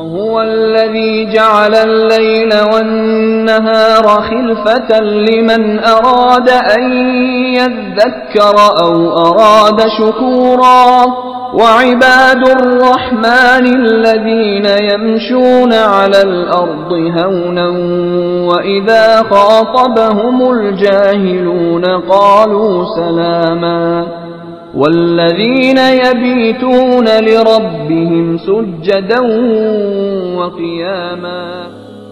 وهو الذي جعل الليل والنهار خلفة لمن أراد أن يذكر أو أراد شكورا وعباد الرحمن الذين يمشون على الأرض هونا وإذا خاطبهم الجاهلون قالوا سلاما والذين يبيتون لربهم سجدا وقياما.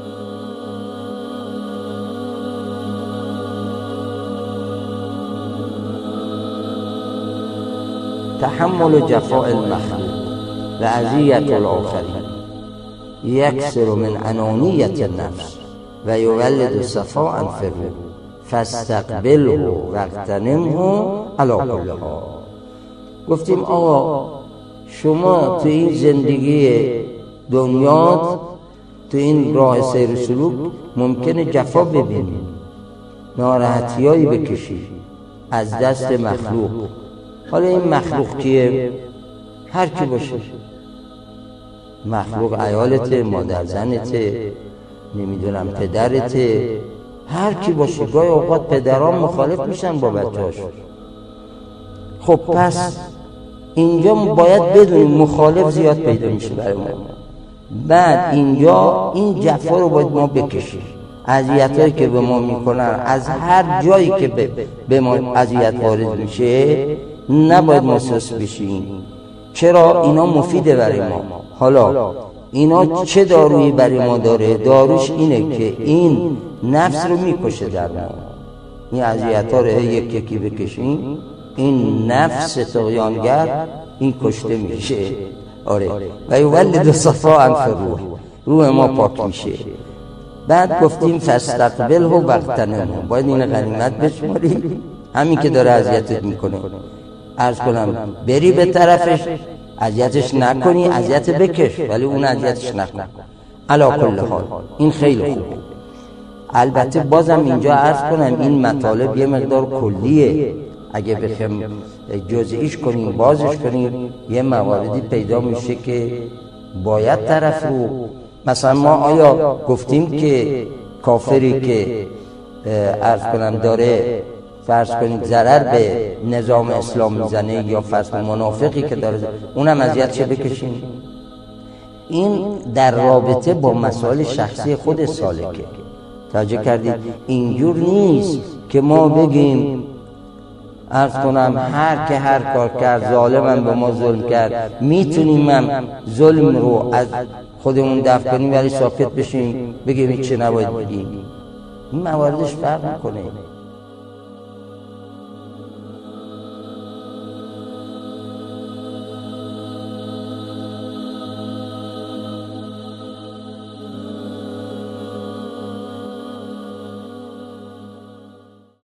تحمل جفاء المخلوق وأذية الآخرين يكسر من أنانية النفس ويولد صفاء في الروح فاستقبله واغتنمه على كل حال. گفتیم آقا شما تو این زندگی دنیات تو این راه سیر و سلوک ممکنه جفا ببینید، ناراحتیایی بکشید از دست مخلوق. حالا این مخلوق کیه؟ هر کی باشه، مخلوق عیالته، مادر زنته، نمیدونم پدرته، هر کی باشه. گاهی اوقات پدران مخالف میشن با بچه‌هاشون. خب پس اینجا باید بدونیم مخالف زیاد پیدا میشه برای ما. بعد اینجا این جفا رو باید ما بکشیم. اذیتایی که به ما میکنن از هر جایی که به ما اذیت وارد میشه نباید ما سست بشیم. چرا؟ اینا مفیده برای ما. حالا اینا چه دارویی برای ما داره؟ داروش اینه که این نفس رو میکشه در ما. این اذیت‌ها رو یک یکی بکشیم، این نفس طغیانگر این کشته میشه. آره. و یولد صفاء فی الروح، روح ما پاک میشه. بعد گفتیم فاستقبله واغتنمه، باید این غنیمت بشماری. همین که داره اذیتت میکنه عرض کنم بری به طرفش، اذیتش نکنی، اذیت بکش ولی اون اذیتش نکن. علی کل حال این خیلی خوبه. البته بازم اینجا عرض کنم این مطالب یه مقدار کلیه، اگه بخوایم جزئیش کنیم بازش کنیم یه مواردی پیدا میشه که باید طرف رو، مثلا ما آیا گفتیم که کافری که عرض کنم داره فرض کنید ضرر به نظام اسلام میزنه یا فرض کنید منافقی که داره اونم اذیتش بکشیم؟ این در رابطه با مسائل شخصی خود سالکه. توجه کردید؟ اینجور نیست که ما بگیم عرض کنم هر که هر کار کرد ظالمم به ما ظلم کرد میتونیم هم ظلم رو از خودمون دفع کنیم ولی ساکت بشیم بگیم چه نباید بگیم. این مواردش فرق میکنه.